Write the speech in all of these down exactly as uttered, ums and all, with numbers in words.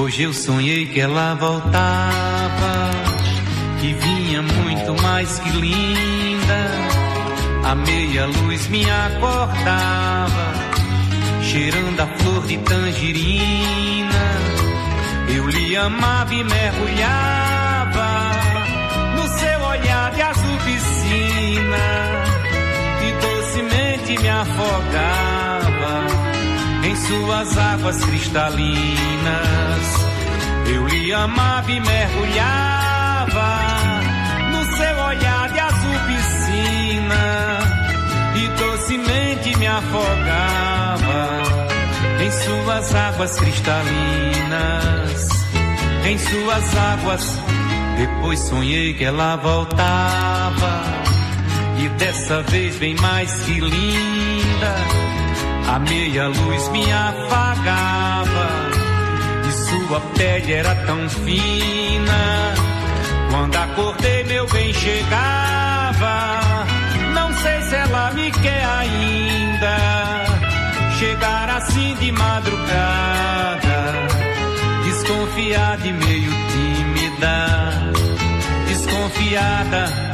Hoje eu sonhei que ela voltava, que vinha muito mais que linda. A meia luz me acordava, cheirando a flor de tangerina. Eu lhe amava e mergulhava no seu olhar de azul piscina, e docemente me afogava em suas águas cristalinas. Eu lhe amava e mergulhava no seu olhar de azul piscina, e docemente me afogava em suas águas cristalinas, em suas águas. Depois sonhei que ela voltava, e dessa vez bem mais que linda. A meia luz me afagava, e sua pele era tão fina. Quando acordei meu bem chegava, não sei se ela me quer ainda. Chegar assim de madrugada, desconfiada e meio tímida, desconfiada.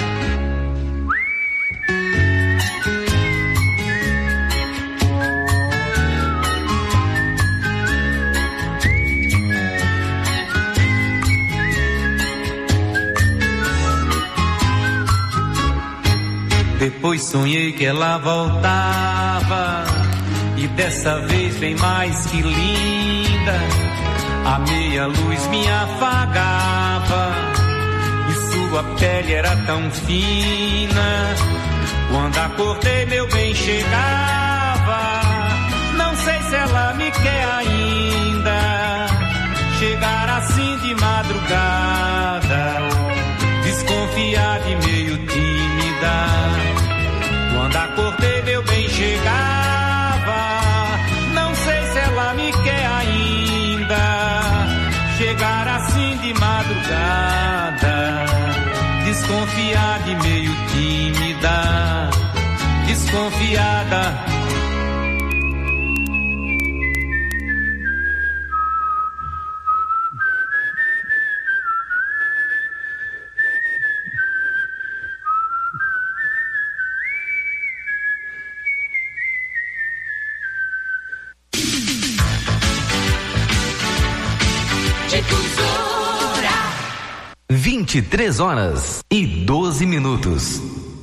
Depois sonhei que ela voltava, e dessa vez bem mais que linda. A meia luz me afagava, e sua pele era tão fina. Quando acordei meu bem chegava, não sei se ela me quer ainda. Chegar assim de madrugada, desconfiada e meio tímida. Quando acordei meu bem chegava, não sei se ela me quer ainda. Chegar assim de madrugada, desconfiada e meio tímida, desconfiada. vinte e três horas e doze minutos.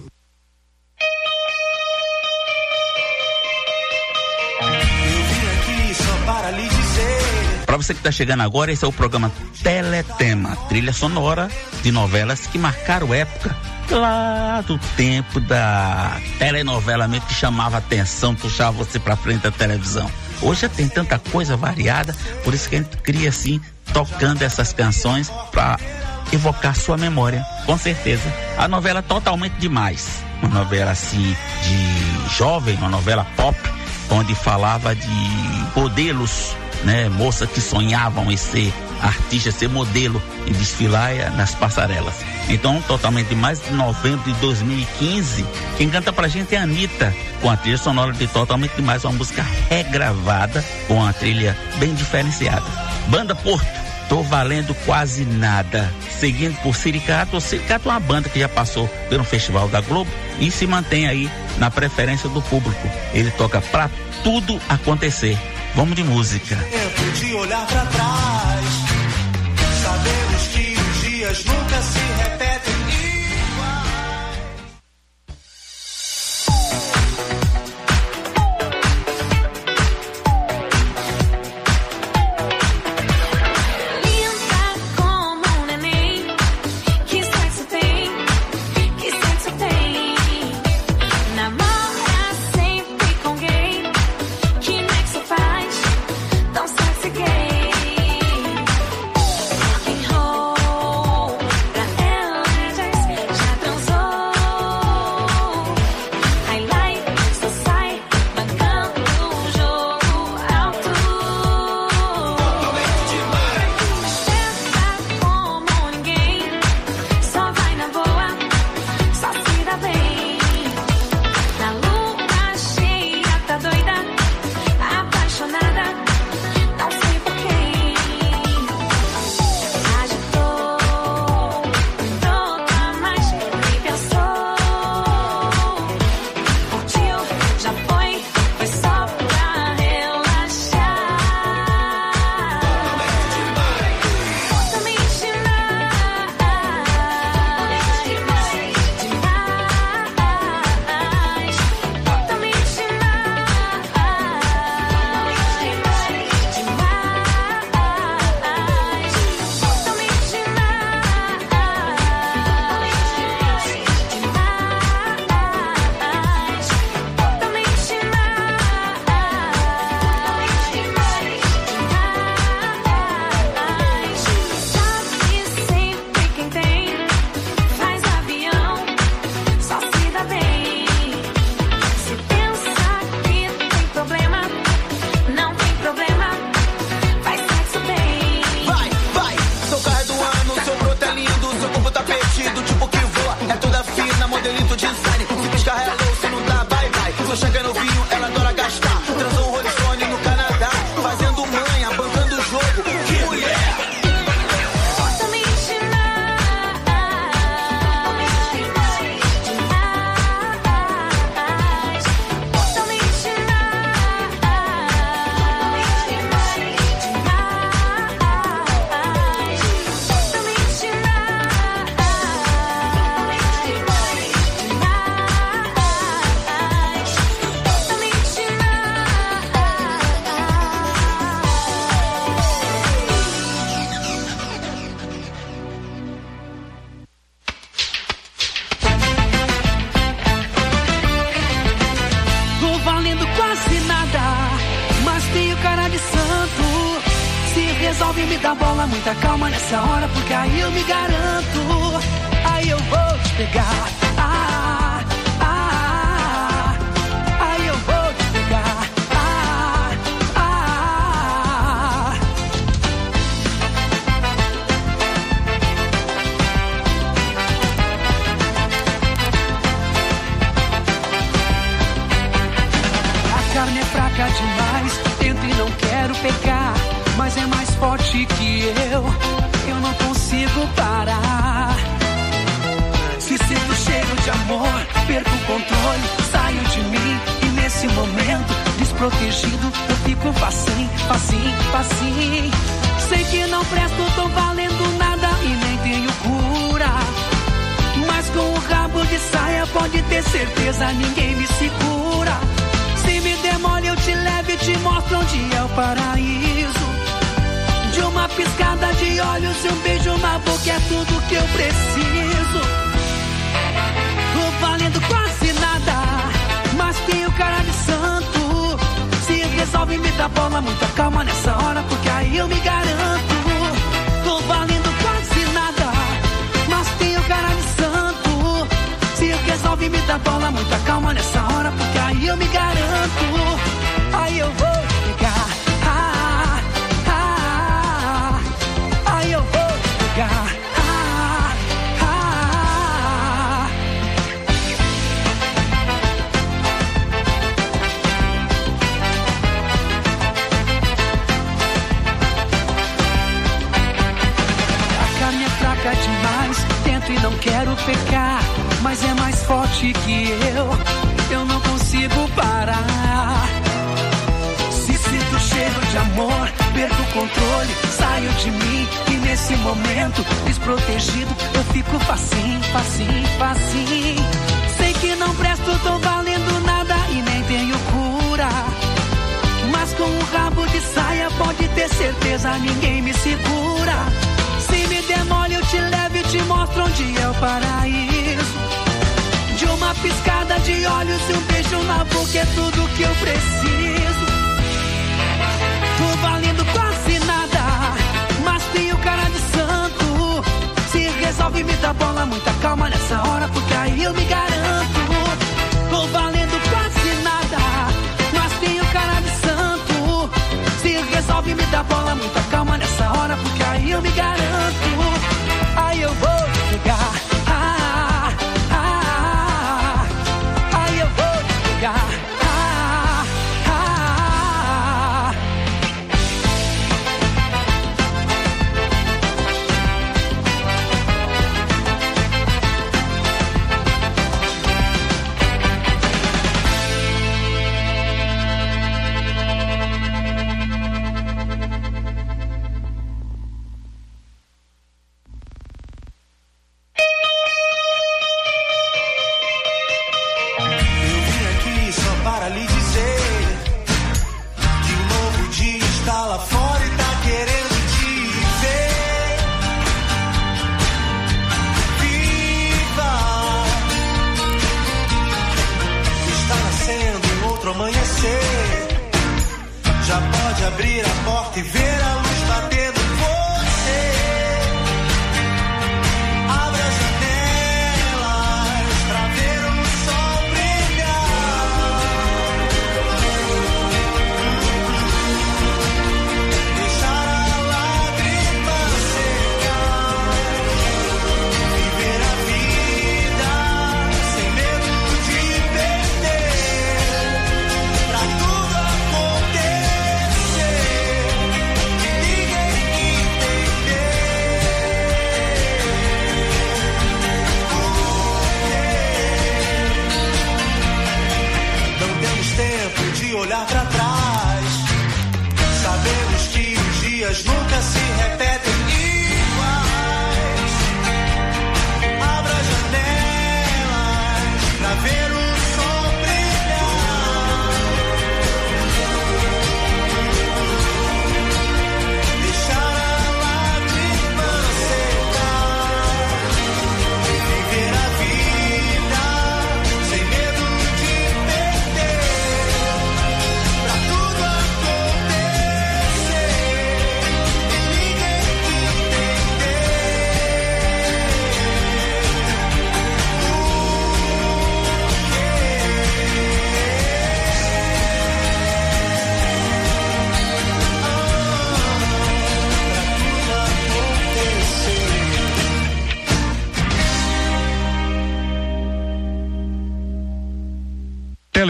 Para você que está chegando agora, esse é o programa Teletema, trilha sonora de novelas que marcaram época lá do tempo da telenovela mesmo, que chamava atenção, puxava você para frente da televisão. Hoje já tem tanta coisa variada, por isso que a gente cria assim, tocando essas canções para evocar sua memória, com certeza. A novela totalmente demais, uma novela assim de jovem, uma novela pop, onde falava de modelos, né, moças que sonhavam em ser artista, ser modelo e desfilar nas passarelas. Então, totalmente demais, de novembro de dois mil e quinze, quem canta pra gente é a Anitta, com a trilha sonora de Totalmente Demais, uma música regravada, com a trilha bem diferenciada. Banda Porto, Tô Valendo Quase Nada, seguindo por Siricato. O Siricato é uma banda que já passou pelo Festival da Globo e se mantém aí na preferência do público. Ele toca pra tudo acontecer. Vamos de música. Tempo de olhar pra trás, sabemos que os dias nunca se repetem Rock and roll pra ela. resolve me dar bola, muita calma nessa hora, porque aí eu me garanto, aí eu vou te pegar. Ah, ah, aí eu vou te pegar. Ah, ah. A carne é fraca demais, tento e não quero pecar, mas é mais forte que eu, eu não consigo parar. Se sinto cheiro de amor, perco o controle, saio de mim e nesse momento, desprotegido, eu fico facinho, facinho, facinho. Sei que não presto, tô valendo nada e nem tenho cura, mas com o rabo de saia pode ter certeza, ninguém me segura. Se me demole eu te levo e te mostro onde é o paraíso. De uma piscada de olhos e um beijo na boca é tudo que eu preciso. Tô valendo quase nada, mas tenho cara de santo. Se resolve me dar bola, muita calma nessa hora, porque aí eu me garanto. Tô valendo quase nada, mas tenho cara de santo. Se resolve me dar bola, muita calma nessa hora, porque aí eu me garanto. Aí eu vou pegar. Ah, ah, aí eu vou pegar. Ah, ah. A carne é fraca demais, tento e não quero pecar, mas é mais forte que eu, eu não consigo parar. Se sinto cheiro de amor, perco o controle, saio de mim e nesse momento, desprotegido, eu fico facinho, facinho, facinho. Sei que não presto, tô valendo nada e nem tenho cura, mas com o rabo de saia pode ter certeza, ninguém me segura. Se me demole eu te levo e te mostro onde é o paraíso. De uma piscada de olhos e um beijo na boca é tudo que eu preciso. Tô valendo quase nada, mas tenho cara de santo. Se resolve me dar bola, muita calma nessa hora, porque aí eu me garanto. Tô valendo quase nada, mas tenho cara de santo. Se resolve me dar bola, muita calma nessa hora, porque aí eu me garanto. Aí eu vou pegar. Ah, ah, aí eu vou pegar. Ah, ah. Abrir a porta e ver a luz batendo em você. Abra as janelas pra ver o sol brilhar. Deixar a lágrima secar. Viver a vida sem medo de perder. Pra tudo acontecer. Olhar pra trás, sabemos que os dias nunca se repetem iguais. Abra as janelas pra ver o sol brilhar. Deixar a lágrima secar. Viver a vida sem medo de perder. Tudo acontecer.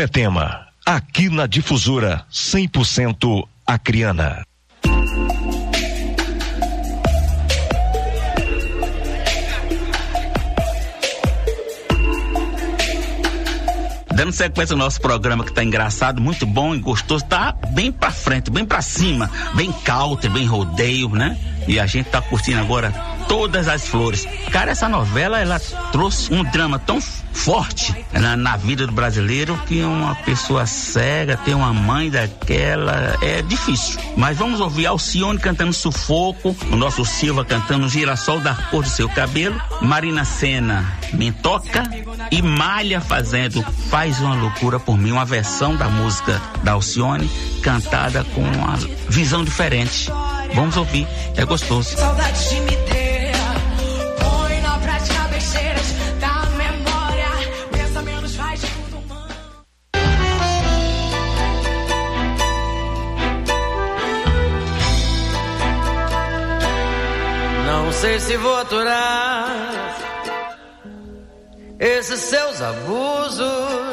Teletema, aqui na Difusora cem por cento acriana. Dando sequência ao nosso programa, que tá engraçado, muito bom e gostoso, tá bem pra frente, bem pra cima, bem country, bem rodeio, né? E a gente tá curtindo agora Todas as Flores. Cara, essa novela, ela trouxe um drama tão forte na, na vida do brasileiro, que uma pessoa cega ter uma mãe daquela é difícil. Mas vamos ouvir Alcione cantando Sufoco, o nosso Silva cantando Girassol da Cor do Seu Cabelo, Marina Sena, Me Toca, e Malha fazendo Faz Uma Loucura Por Mim, uma versão da música da Alcione cantada com uma visão diferente. Vamos ouvir, é gostoso. Saudade de me ter, põe na prática besteiras da memória, pensa menos, faz de tudo humano. Não sei se vou aturar esses seus abusos,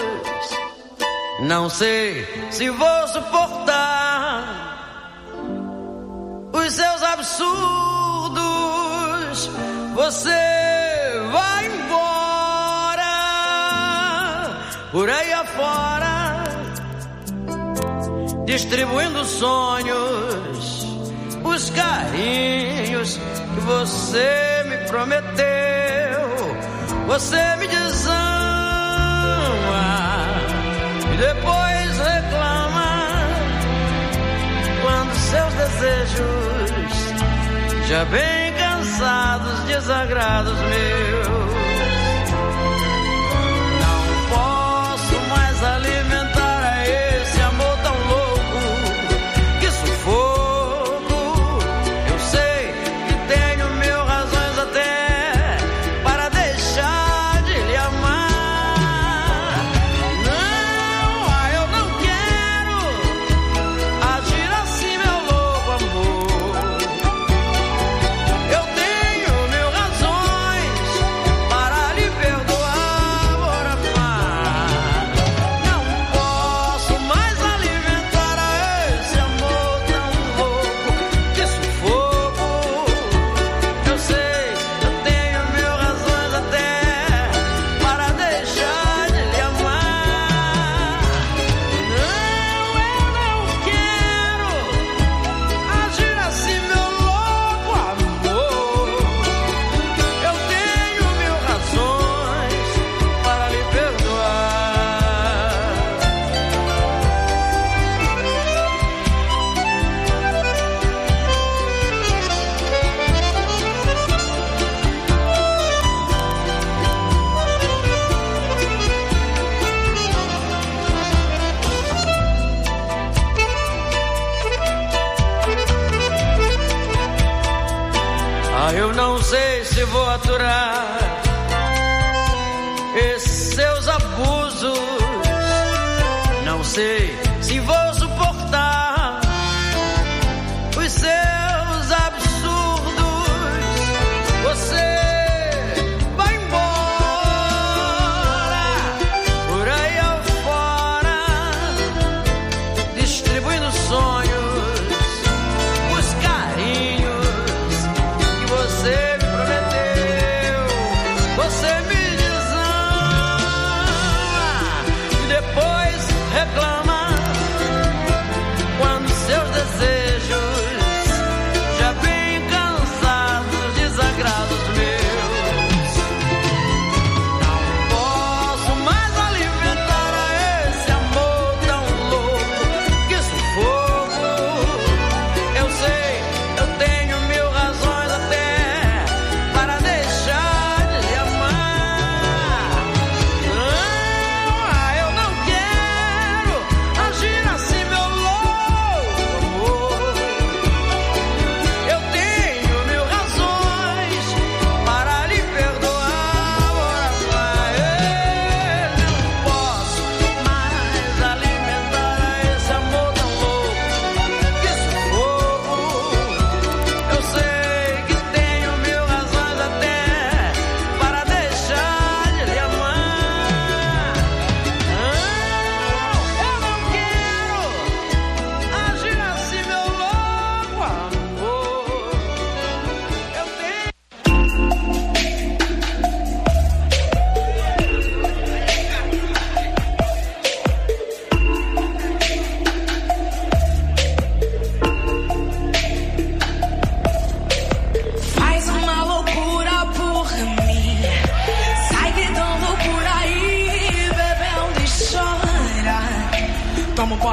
não sei se vou suportar os seus absurdos. Você vai embora por aí afora, distribuindo sonhos, os carinhos que você me prometeu. Você me desama e depois reclama quando seus desejos, já bem cansados, desagrados meus, não posso mais alimentar a esse amor tão louco, que sufoco. Eu sei que tenho mil razões até para deixar de lhe amar. Não, ah, eu não quero agir assim, meu louco amor. Eu tenho mil razões para lhe perdoar por amar. Não posso mais alimentar a esse amor tão louco, que sufoco. Eu sei, eu tenho mil razões até para deixar de lhe amar. Não, eu não quero agir assim, meu louco amor. Eu tenho mil razões para lhe perdoar. Ah, eu não sei se vou aturar esses seus abusos, não sei se vou suportar os seus absurdos. Você vai embora por aí afora, distribuindo sonhos, os carinhos que você me prometeu. Você me desama e depois reclama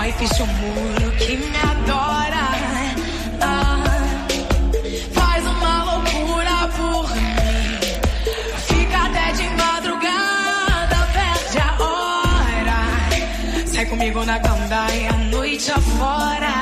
corre, ficha o muro que me adora. Ah, faz uma loucura por mim. Fica até de madrugada, perde a hora. Sai comigo na gandaia, a noite afora.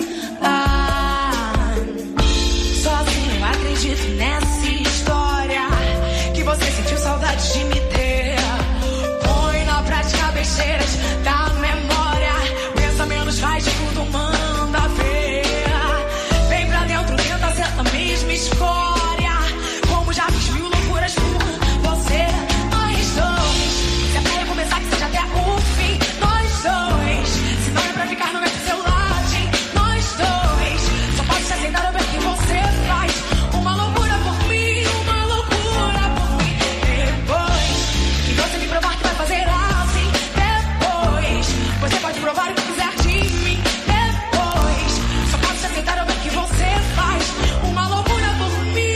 Ah, sozinho acredito nessa história. Que você sentiu saudade de me ter. Põe na prática besteiras da memória. Pensa menos, faz de tudo, manda ver. Vem pra dentro, tenta ser a mesma escória. Como já fiz mil loucuras por você. Nós dois, se é pra recomeçar que seja até o fim. Nós dois, se não é pra ficar no mesmo celular. Nós dois, só posso te aceitar ao ver que você faz. Uma loucura por mim, uma loucura por mim. Depois que você me provar que vai fazer assim. Depois, você pode provar o que quiser de mim. Depois, só posso te aceitar ao ver que você faz. Uma loucura por mim.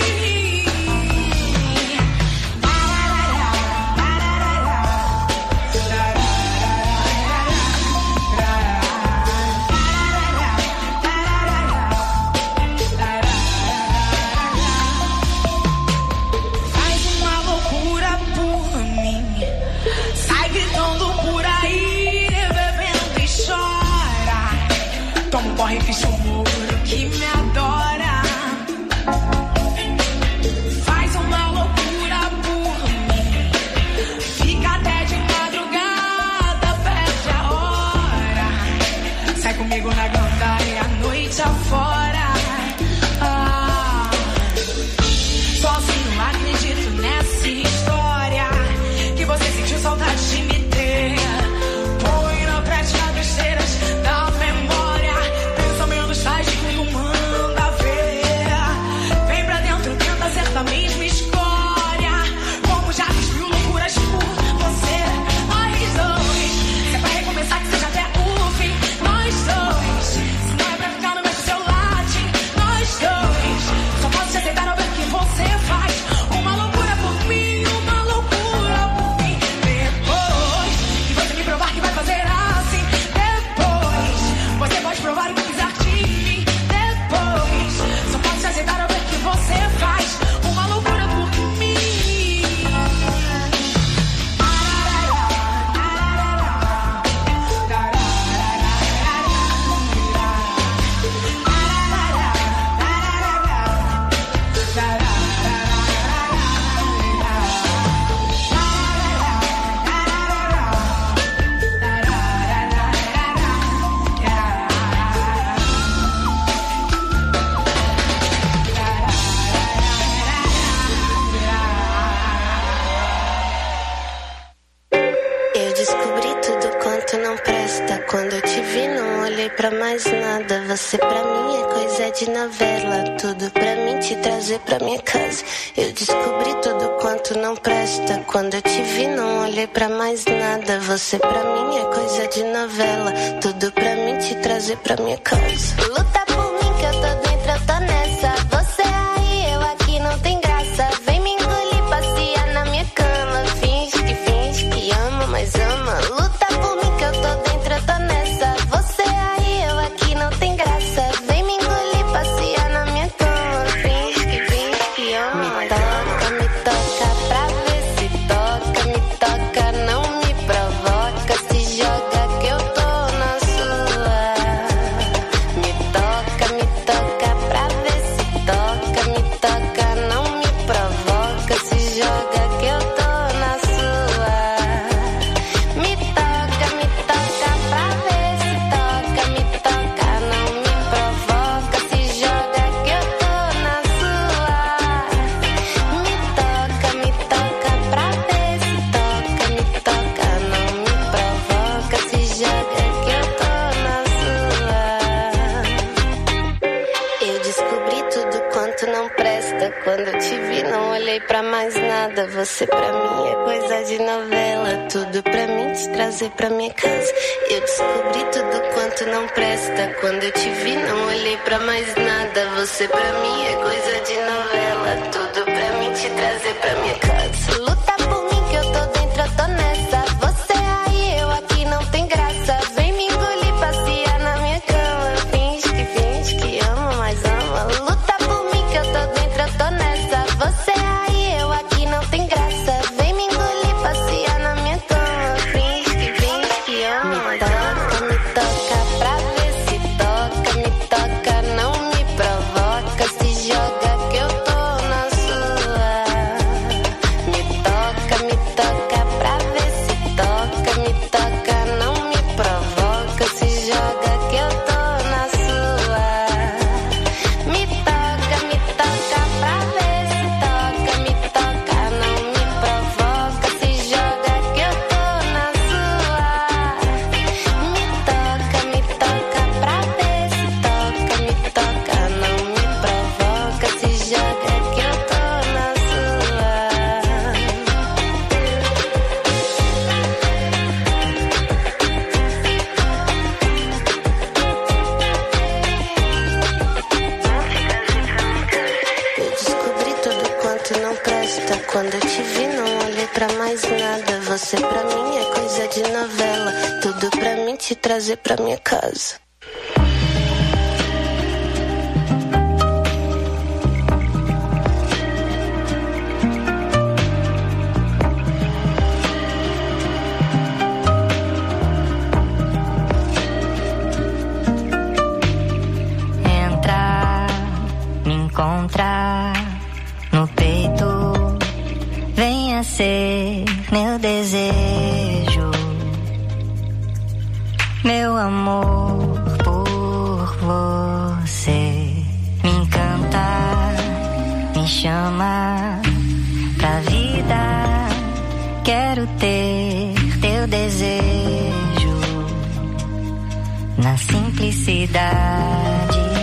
Faz uma loucura por mim. Sai gritando por aí, bebendo e chora. Toma um porre e ficha um muro que me adora. Faz uma loucura por mim. Fica até de madrugada, perde a hora. Sai comigo na gandaia, a noite afora. Ah, sozinho acredito nessa história. Que você sentiu saudade de me ter. Põe na prática besteiras da memória. Pensa menos, faz de tudo, manda ver. Vem pra dentro, tenta ser da mesma escória. Como já fiz mil loucuras por você. Nós dois, se é pra recomeçar que seja até o fim. Nós dois, se não é pra ficar no mesmo celular. Nós dois, só posso te aceitar ao ver que você faz. Uma loucura por mim, uma loucura por mim. Depois que você me provar que vai fazer assim. Depois, você pode provar o que quiser de mim. Depois, só posso te aceitar ao ver que você faz. Uma loucura por mim. Eu descobri tudo quanto não presta. Quando eu te vi, não olhei pra mais nada. Você pra mim é coisa de novela. Tudo pra mim te trazer pra minha casa. Eu descobri tudo quanto não presta. Quando eu te vi, não olhei pra mais nada. Você pra mim é coisa de novela. Tudo pra mim te trazer pra minha casa. Luta por mim que eu tô dentro, eu tô nessa. Você aí, eu aqui, não tem graça. Vem me engolir, passear na minha cama. Finge que finge que ama, mas ama. Luta por mim que eu tô dentro, eu tô nessa. Você aí, eu aqui, não tem graça. Vem me engolir, passear na minha cama. Finge que finge que ama. Me toca, me toca pra ver se toca. Me toca, não me provoca. Se joga que eu tô na sua. Me toca, me toca pra ver se toca. Me toca, não me provoca. Se joga que eu tô na sua. Me toca, me toca pra ver se toca. Me toca, não me provoca. Se joga que eu tô na sua. Me toca, me toca pra ver se toca. Me toca, não me provoca. Se joga que eu tô na sua. Eu descobri tudo quanto não presta. Quando eu te vi, não olhei pra mais nada. Você pra mim é coisa de novela. Tudo pra mim te trazer pra minha casa. Eu descobri tudo quanto não presta. Quando eu te vi, não olhei pra mais nada. Você pra mim é coisa de novela. Tudo pra mim te trazer pra minha casa. Luta por mim que eu tô dentro, eu tô nessa. Você aí, eu aqui, não tem graça. Vem me engolir, passear Você pra mim é coisa de novela. Tudo pra mim te trazer pra minha casa. Encontrar no peito, venha ser meu desejo, meu amor por você. Me encanta, me chama pra vida, quero ter teu desejo na simplicidade.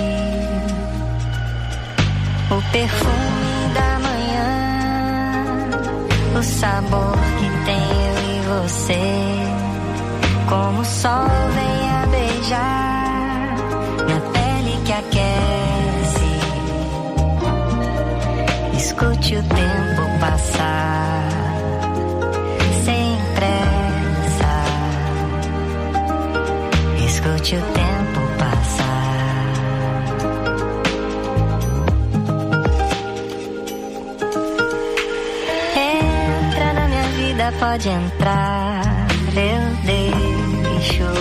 O perfume da manhã, o sabor que tenho em você, como o sol vem a beijar minha pele que aquece. Escute o tempo passar sem pressa. Escute o tempo passar. Pode entrar, eu deixo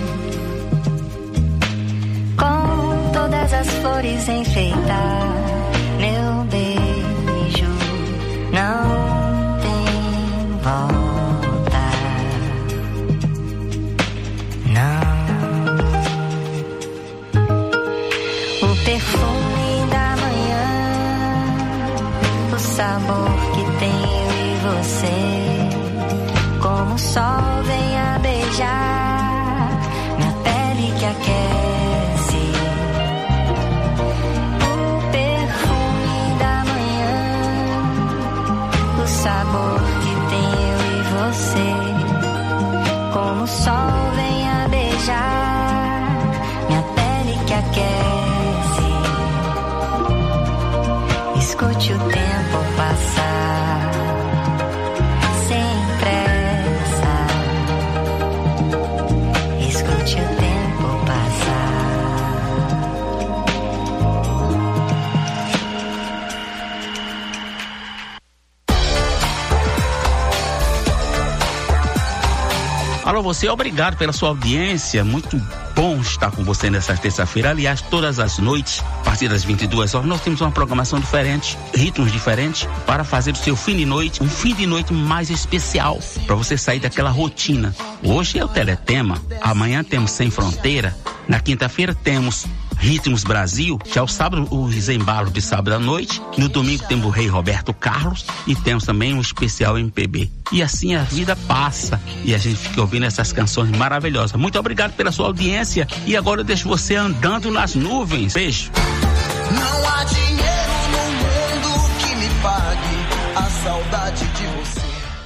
com todas as flores enfeitar meu beijo. Não tem volta, não. O perfume da manhã, o sabor que tenho em você, como o sol vem a beijar minha pele que aquece. O perfume da manhã, o sabor que tenho em você, como o sol vem a beijar minha pele que aquece. Escute o tempo passar sem pressa. Escute o tempo passar. Alô, você, obrigado pela sua audiência. Muito bom estar com você nessa terça-feira. Aliás, todas as noites, a partir das vinte e duas horas, nós temos uma programação diferente, ritmos diferentes, para fazer o seu fim de noite, um fim de noite mais especial, para você sair daquela rotina. Hoje é o Teletema, amanhã temos Sem Fronteira, na quinta-feira temos Ritmos Brasil, que é o sábado, os embalos de sábado à noite. No domingo temos o Rei Roberto Carlos e temos também um especial M P B. E assim a vida passa e a gente fica ouvindo essas canções maravilhosas. Muito obrigado pela sua audiência e agora eu deixo você andando nas nuvens. Beijo. Não há dinheiro no mundo que me pague a saudade de você.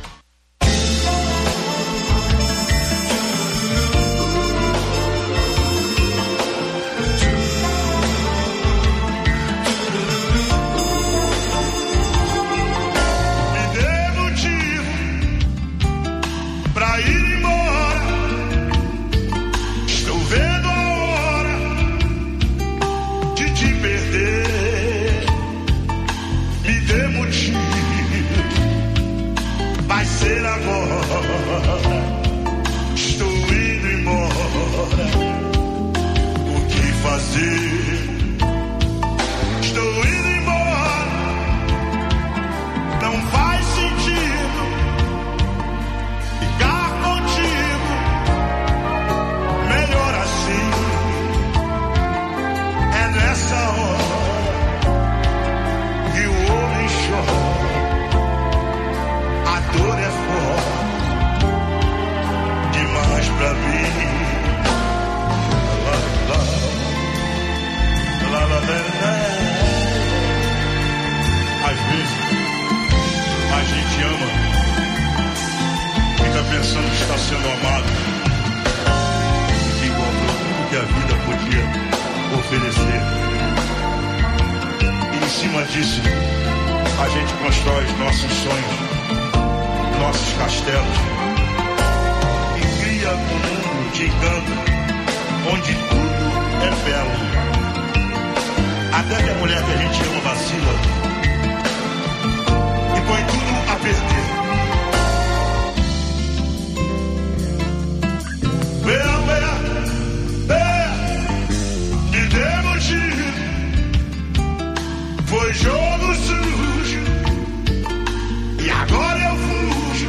Ser agora, estou indo embora. O que fazer? Estou indo embora. Não faz sentido ficar contigo. Melhor assim. É nessa hora que o homem chora. A dor é forte demais pra mim. Lá, lá, lá, lá, lá, lá. Às vezes a gente ama, fica pensando que está sendo amado, que encontrou tudo que a vida podia oferecer. E em cima disso a gente constrói os nossos sonhos, nossos castelos e cria um mundo de encanto, onde tudo é belo. Até que a mulher que a gente ama vacila e põe tudo a perder. Vea, vea, vea, que demos de foi jogo sujo e agora eu fujo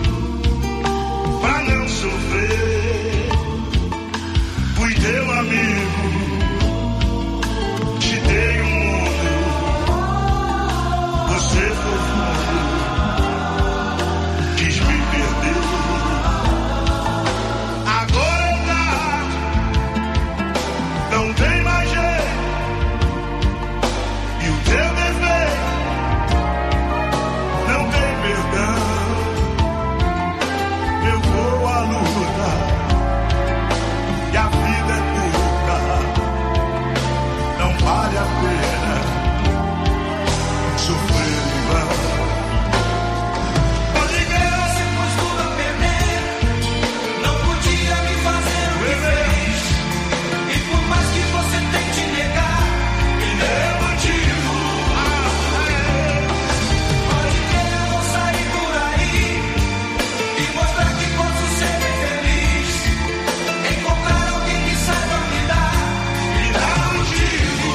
pra não sofrer. Fui teu amigo, te dei um mundo, você foi fundo, quis me perder. Agora não, não tem mais jeito, e o teu defeito não tem perdão. Eu vou à luta e a vida é curta, não vale a pena sofrer em vão. Pode crer, você pôs tudo a perder, não podia me fazer o que fez, e por mais que você tente negar, ele é motivo. Pode crer, eu vou sair por aí e mostrar que posso ser bem feliz, encontrar alguém que saiba me dar e dar motivo.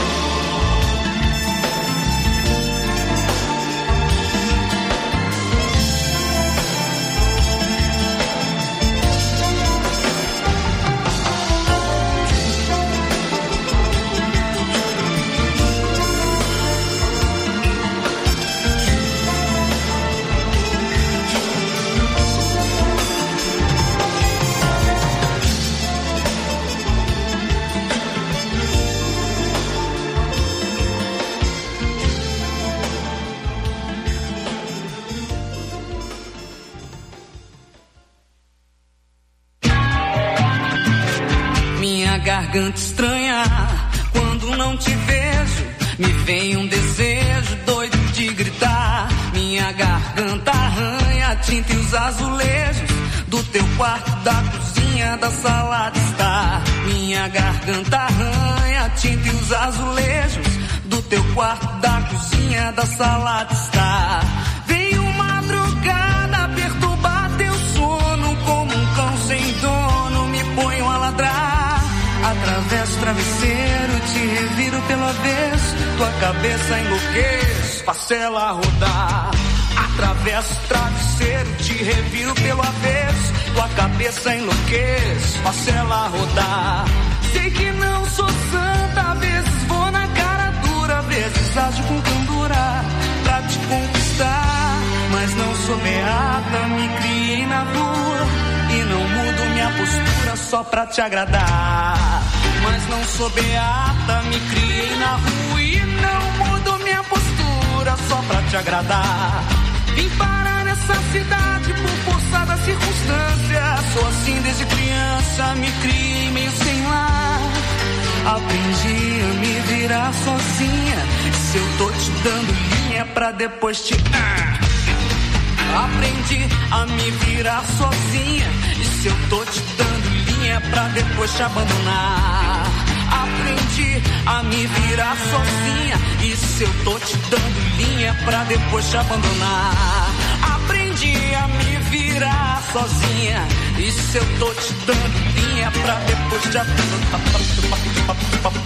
Minha garganta estranha, quando não te vejo, me vem um desejo doido de gritar. Minha garganta arranha a tinta e os azulejos do teu quarto, da cozinha, da sala de estar. Minha garganta arranha a tinta e os azulejos do teu quarto, da cozinha, da sala de estar. Veio madrugada perturbar teu sono, como um cão sem dono, me ponho a ladrar. Atravesso o travesseiro, te reviro pelo avesso, tua cabeça enlouqueço, faço ela rodar. Atravesso o travesseiro, te reviro pelo avesso, tua cabeça enlouqueço, faço ela rodar. Sei que não sou santa, às vezes vou na cara dura, às vezes ajo com candura pra te conquistar. Mas não sou beata, me criei na rua e não mudo minha postura só pra te agradar. Mas não sou beata, me criei na rua e não mudo minha postura só pra te agradar. Vim parar nessa cidade por força da circunstância, sou assim desde criança, me criei meio sem lar. Aprendi a me virar sozinha, se eu tô te dando linha pra depois te... Aprendi a me virar sozinha, e se eu tô te dando linha pra depois te abandonar. Aprendi a me virar sozinha, e se eu tô te dando linha pra depois te abandonar. Aprendi a me virar sozinha, e se eu tô te dando linha pra depois te abandonar.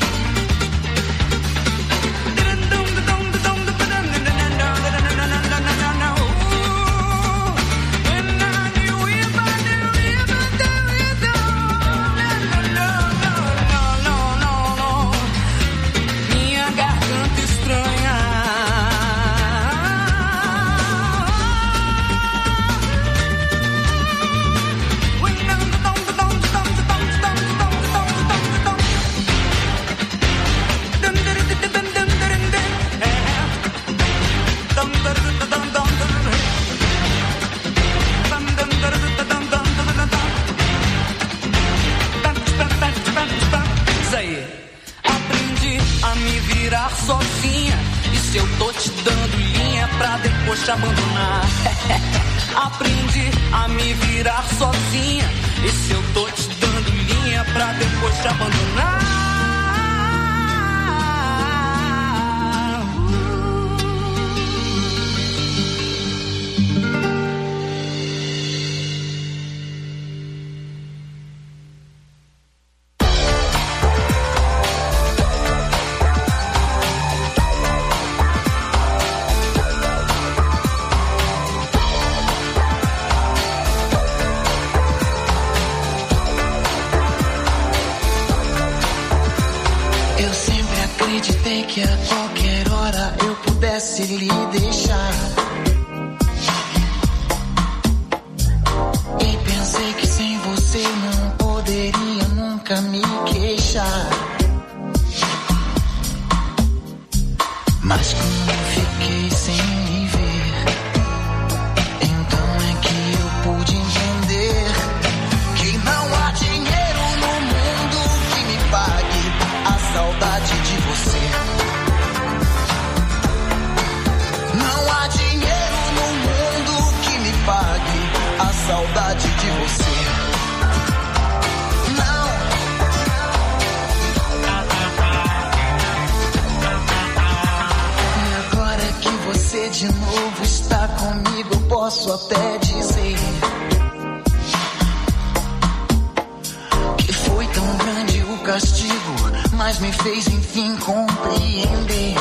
Sozinha, e se eu tô te dando linha pra depois te abandonar. aprendi a me virar sozinha. E se eu tô te dando linha pra depois te abandonar? Que a qualquer hora eu pudesse lhe deixar. E pensei que sem você não poderia nunca me queixar. Mas quando eu fiquei sem me ver, então é que eu pude entender que não há dinheiro no mundo que me pague a saudade de você. A saudade de você. Não. E agora que você de novo está comigo, eu posso até dizer que foi tão grande o castigo, mas me fez enfim compreender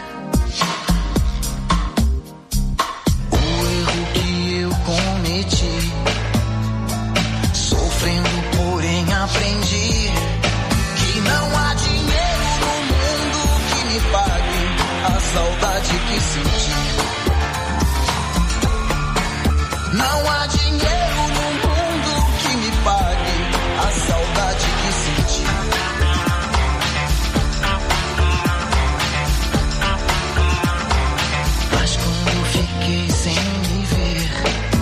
sofrendo, porém aprendi que não há dinheiro no mundo que me pague a saudade que senti. Não há dinheiro no mundo que me pague a saudade que senti. Mas quando eu fiquei sem me ver,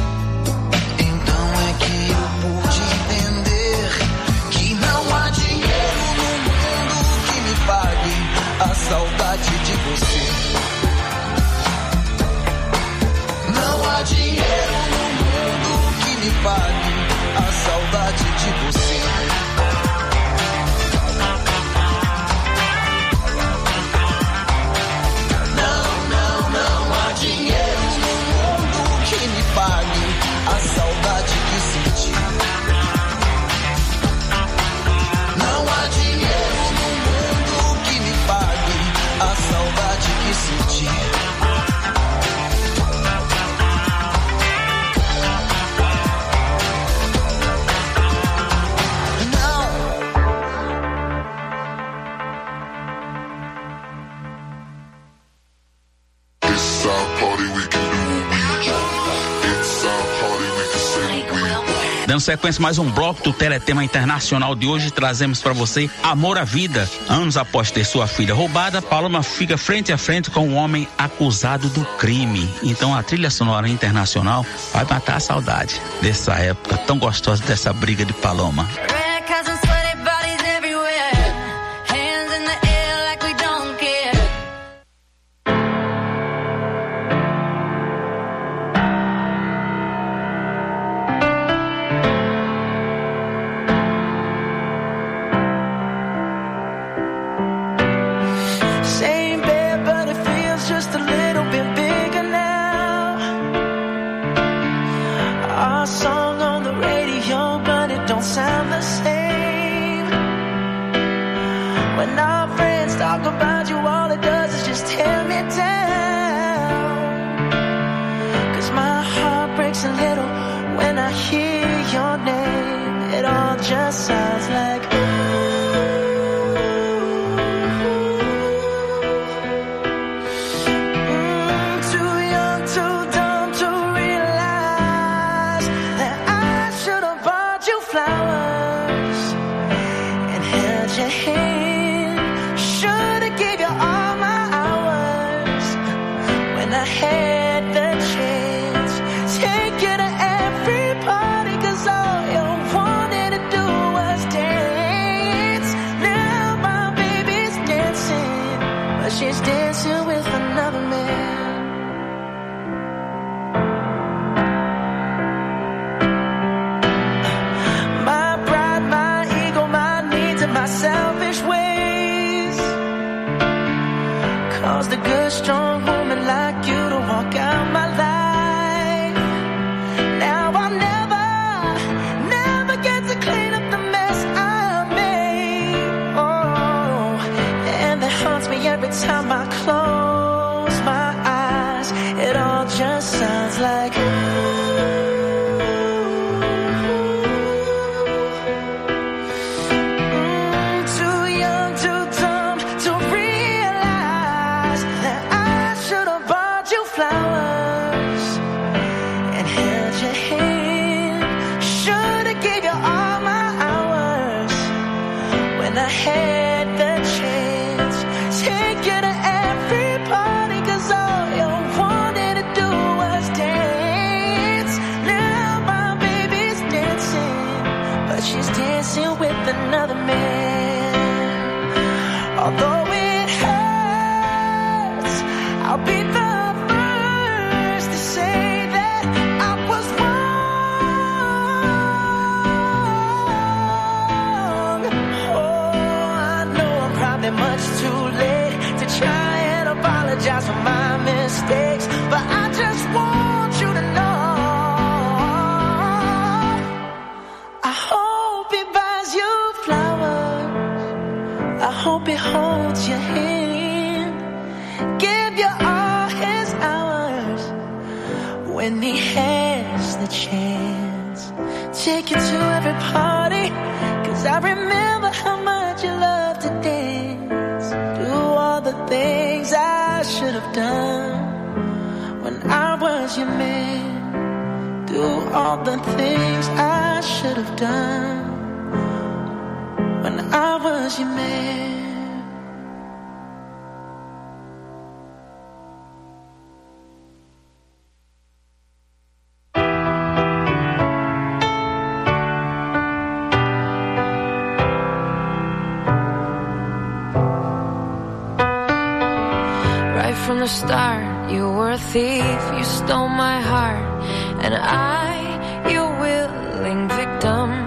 a saudade de você. Não há dinheiro no mundo que me pague a saudade de você. Não, não, não há dinheiro no mundo que me pague a saudade que senti. Não há dinheiro no mundo que me pague a saudade que senti. Dando sequência mais um bloco do Teletema Internacional de hoje, trazemos para você Amor à Vida. Anos após ter sua filha roubada, Paloma fica frente a frente com um homem acusado do crime. Então a trilha sonora internacional vai matar a saudade dessa época tão gostosa, dessa briga de Paloma. caused a good, strong woman like you to walk out my life. Now I'll never, never get to clean up the mess I made. Oh, and that haunts me every time I close my eyes. It all just sounds like another man. Although it hurts, I'll be the first to say that I was wrong. Oh, I know I'm probably much too late to try and apologize for my mistakes, but I just want you to know I hope he holds your hand, give you all his hours when he has the chance. Take you to every party, cause I remember how much you loved to dance. Do all the things I should have done when I was your man. Do all the things I should have done when I was your man. Right from the start, you were a thief, you stole my heart, and I, your willing victim.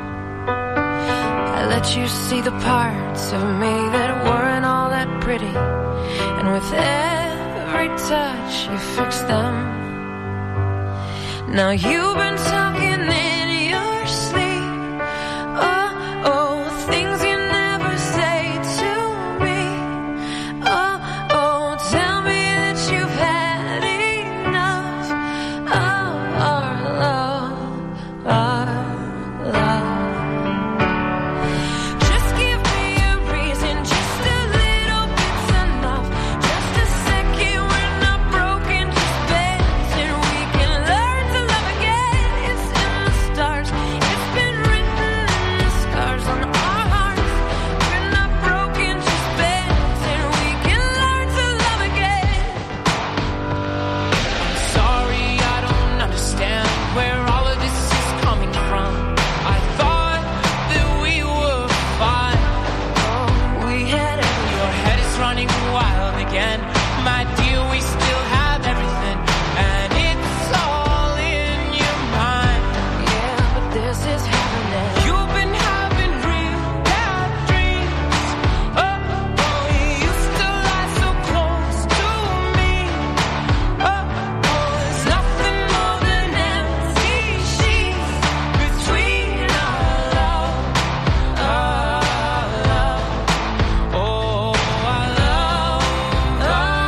Let you see the parts of me that weren't all that pretty, and with every touch you fixed them. Now you've been talking in your sleep, oh, oh, things you never say to me, oh, oh, tell me that you've had enough of our love, our love. Oh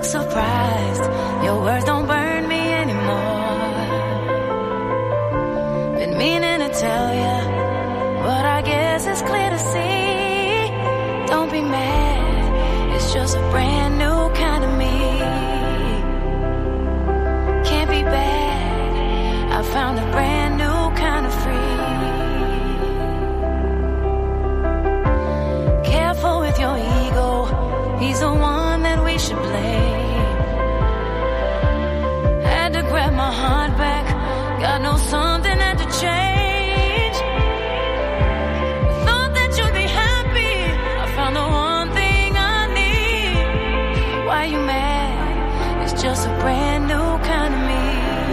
surprised. Your words don't burn me anymore. Been meaning to tell ya, but I guess it's clear to see. Don't be mad, it's just a brand new kind of me. Can't be bad, I found a brand new kind of free. Careful with your ego, he's the one that we should blame. Had to grab my heart back, God knows something had to change. Thought that you'd be happy, I found the one thing I need. Why you mad? It's just a brand new kind of me.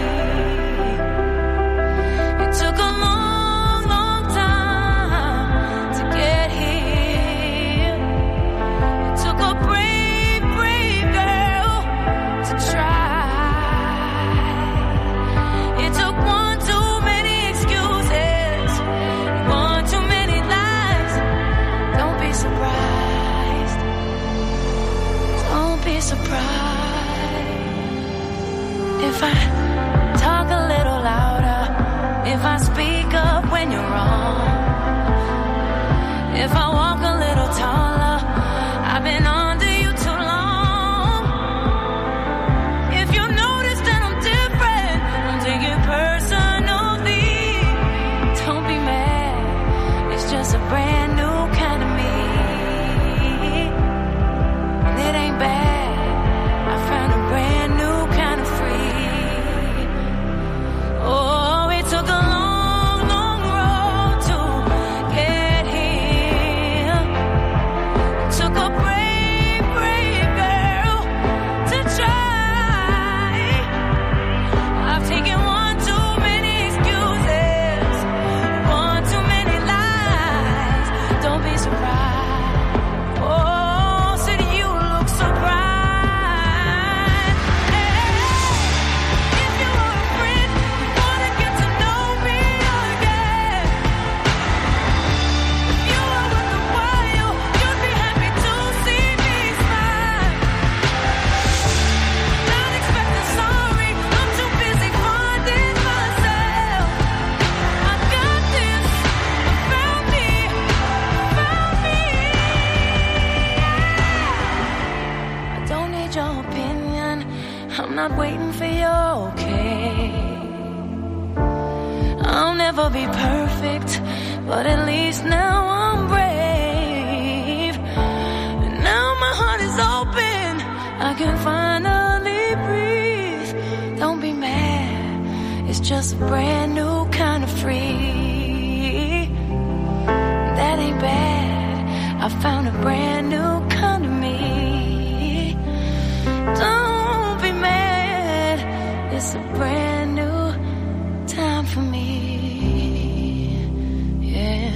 It took a long, long time to get here. It took a brave, brave girl to try. It took one too many excuses, one too many lies. Don't be surprised. Don't be surprised if I talk a little louder, if I speak up when you're wrong, if I walk a little taller. I've been under you too long. If you notice that I'm different, don't take it personally. Don't be mad, it's just a brand new kind of me. And it ain't bad, I found a brand new kind of free. Oh, it took a long, long road to get here. It took a brave, brave girl to try. I've taken one too many excuses, one too many lies. Don't be surprised. Oh, said you look surprised. Hey, if you were a friend, you wanna get to know me again. If you were worth a while, you'd be happy to see me smile. Not expecting sorry, I'm too busy finding myself. I got this, I found me, found me. I don't need your opinion, I'm not waiting for your okay. I'll never be perfect, but at least now I'm brave. And now my heart is open, I can finally breathe. Don't be mad, it's just a brand new kind of free. That ain't bad, I found a brand new kind of me. Don't be mad, it's a brand new time for me. Yeah.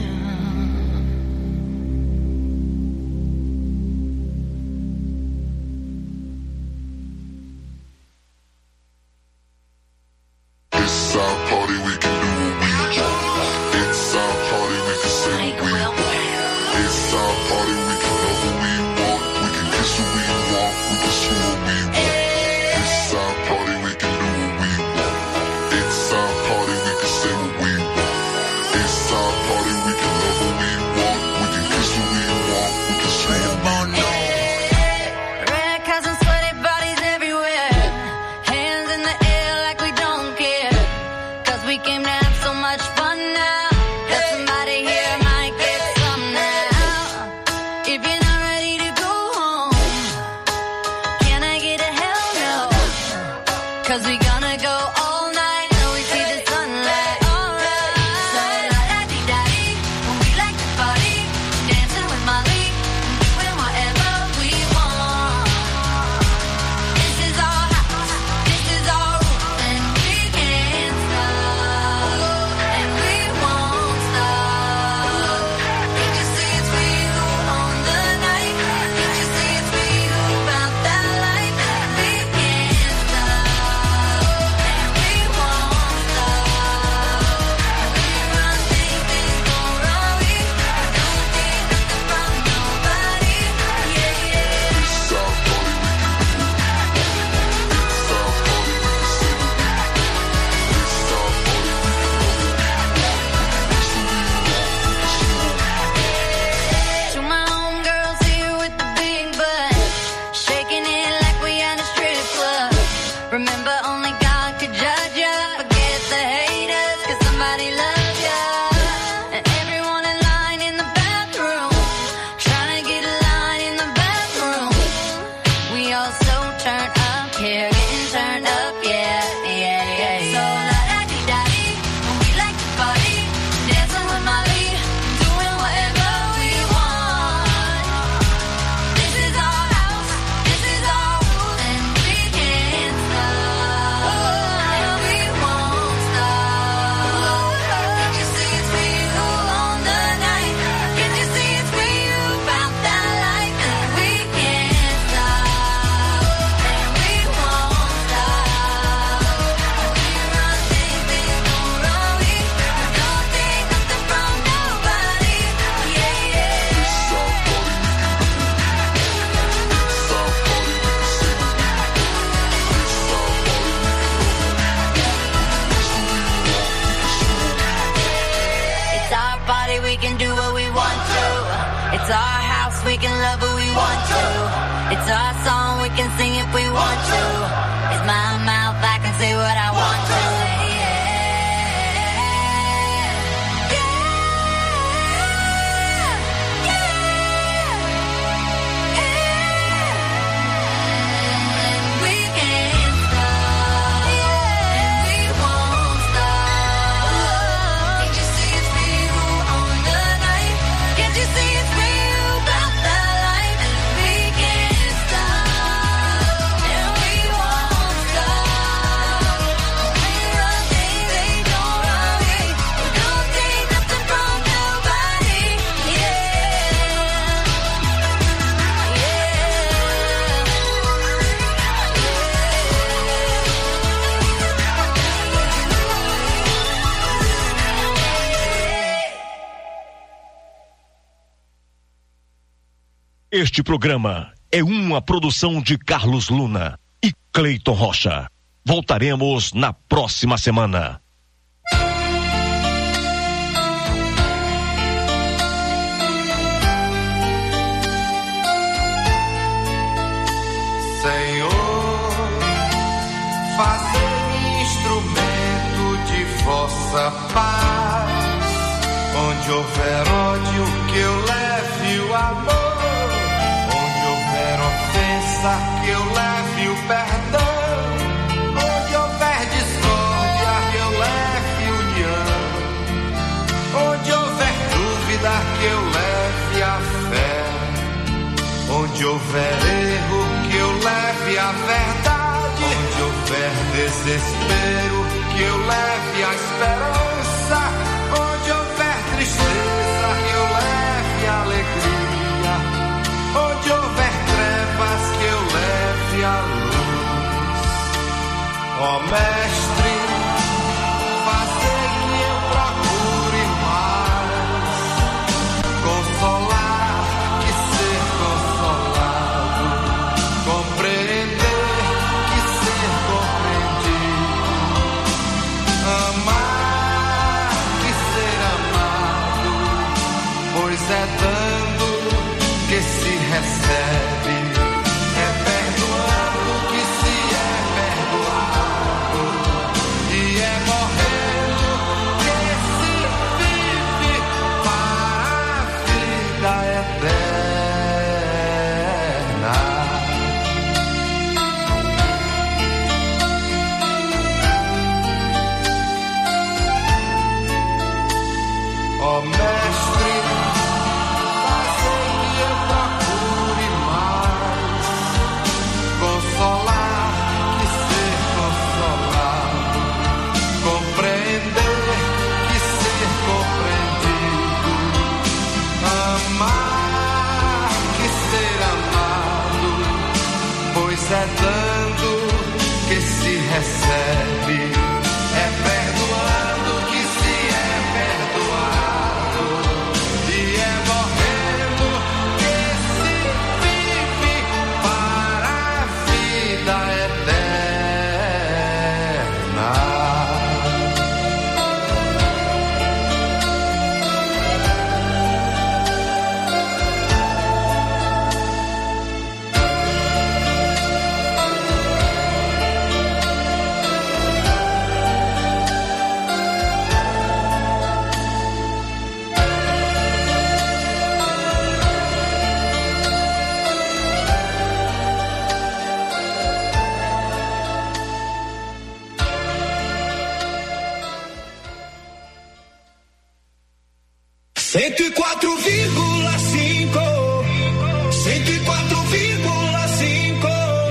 It's our party, we can do what we want. It's our party, we can say what we want. It's our party, we can love who we want. We can kiss who we want, we can screw what we want. It's our party, we can do what we want. It's our party, we can say what we want. It's our party, we can love who we want. We can kiss who we want, we can screw what we want. Red cars and sweaty bodies everywhere. Hands in the air like we don't care. Cause we came to have so much fun now. That somebody here might get some now. If you're not ready to go home, can I get a hell no? Cause we gonna go all night till we see the sunlight. Alright. So la-da-dee-da-dee, when we like to party, dancing with Molly, doing whatever we want. This is our house, this is our room, and we can't stop, and we won't stop. Can't you see it's we who own the night? Can't you see it's we who found that light? We can't stop. Remember, only God could judge ya. Forget the haters, cause somebody loves ya. And everyone in line in the bathroom, trying to get a line in the bathroom. We all so turned up here, getting turned up, yeah, yeah, yeah. So la da di da di, we like to party, dancing with Molly, doing whatever we want. This is our house, this is our rules, and we can't stop. And we won't stop. Can't you see it's for you on the night? Can't you see it's for you about that life? And we can't stop. And we won't stop. We run things, things don't run we. We don't take nothing from nobody. Yeah, yeah. It's our party, we can do what we want to. It's our house, we can love who we want to. It's our song, we can sing if we want to. It's my mouth, I can say what I want to. We can't stop, and we won't stop. Can't you see it's for you on the night? Can't you see it's for you about the life? And we can't stop, and we won't stop. We run things, they don't run we. We don't take nothing from nobody. Este programa é uma produção de Carlos Luna e Cleiton Rocha. Voltaremos na próxima semana. Senhor, fazei-me instrumento de vossa paz. Onde houver ódio, que eu leve o amor. Onde houver ofensa, que eu leve o perdão. Onde houver discórdia, que eu leve união. Onde houver dúvida, que eu leve a fé. Onde houver erro, que eu leve a verdade. Onde houver desespero, que eu leve a esperança. Onde houver tristeza, que eu leve a alegria. Onde houver trevas, que eu leve a luz. Ó Mestre, fazei que eu procure mais consolar que ser consolado, compreender que ser compreendido, amar que ser amado, pois é dando que se recebe, é perdoando que se é perdoado, e é morrendo que se vive para a vida eterna. Ó Mestre, fazei que eu procure mais consolar que ser consolado, compreender que ser compreendido, amar que ser amado, pois é dando que se recebe, é perdoando que se é perdoado, e é morrendo que se vive para a vida eterna. cento e quatro vírgula cinco. cento e quatro vírgula cinco.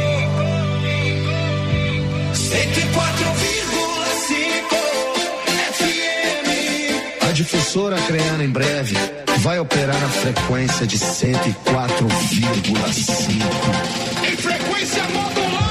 cento e quatro vírgula cinco F M. A difusora Creana em breve vai operar na frequência de cento e quatro vírgula cinco. Em frequência modular.